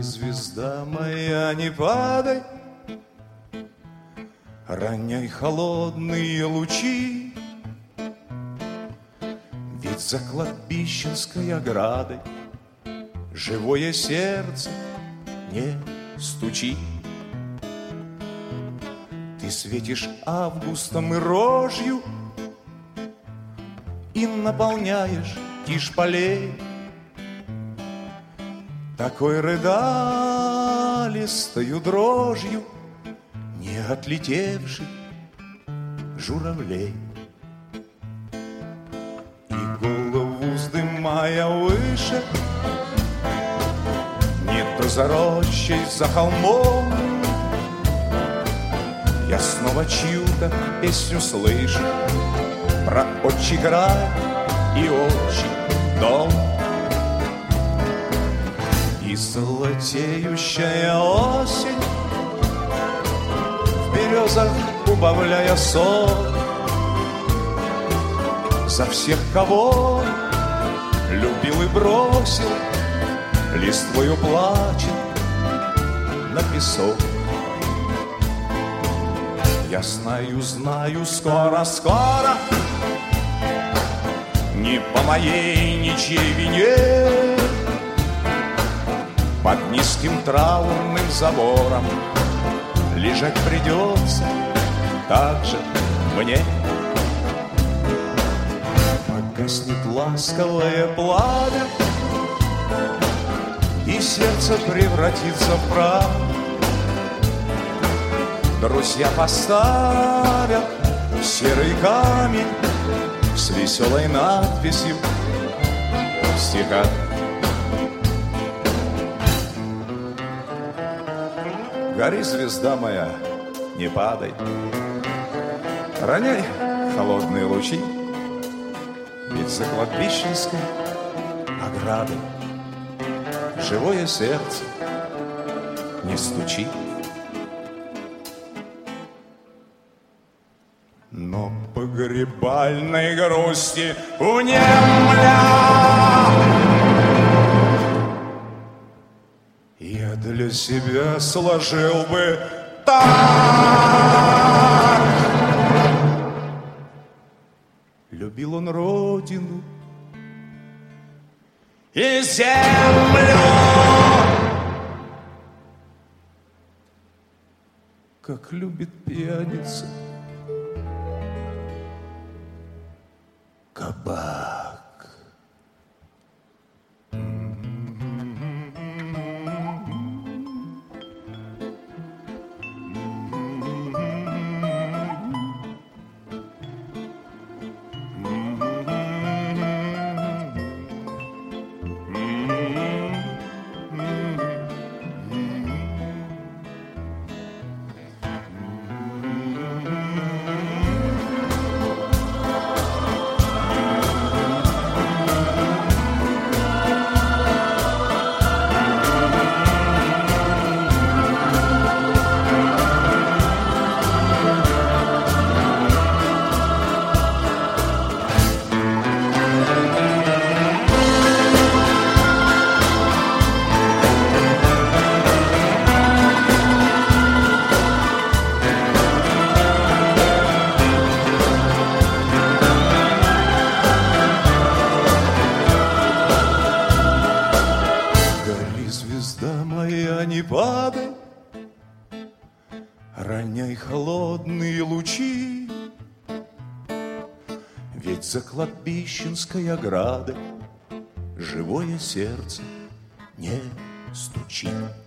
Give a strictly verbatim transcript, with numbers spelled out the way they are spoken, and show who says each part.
Speaker 1: звезда моя, не падай, роняй холодные лучи, ведь за кладбищенской оградой живое сердце не стучи. Ты светишь августом и рожью и наполняешь тишь полей такой рыдалистою дрожью не отлетевших журавлей. И голову вздымая выше, не то за рощей, за холмом, я снова чью-то песню слышу про отчий край и отчий дом. И золотеющая осень в березах убавляя сон за всех, кого любил и бросил, листвою плачет на песок. Я знаю, знаю, скоро, скоро, не по моей ничьей вине, под низким траурным забором лежать придется так же мне. Погаснет ласковое пламя, и сердце превратится в прах. Друзья поставят серый камень с веселой надписью в стихах. Гори, звезда моя, не падай, роняй холодные лучи, ведь за кладбищенской оградой живое сердце не стучит. Но погребальной грусти внемля я для себя сложил бы так. Любил он родину и землю, как любит пьяница кабак. Не падай, роняй холодные лучи, ведь за кладбищенской оградой живое сердце не стучит.